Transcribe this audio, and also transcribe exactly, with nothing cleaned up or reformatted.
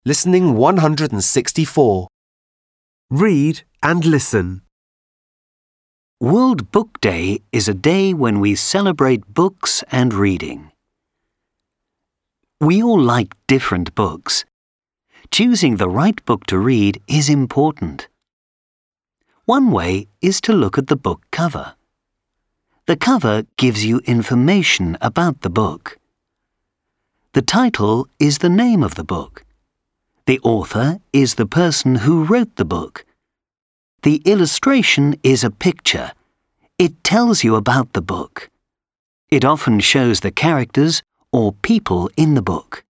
Listening one hundred sixty-four. Read and listen. World Book Day is a day when we celebrate books and reading. We all like different books. Choosing the right book to read is important. One way is to look at the book cover. The cover gives you information about the book. The title is the name of the book. The author is the person who wrote the book. The illustration is a picture. It tells you about the book. It often shows the characters or people in the book.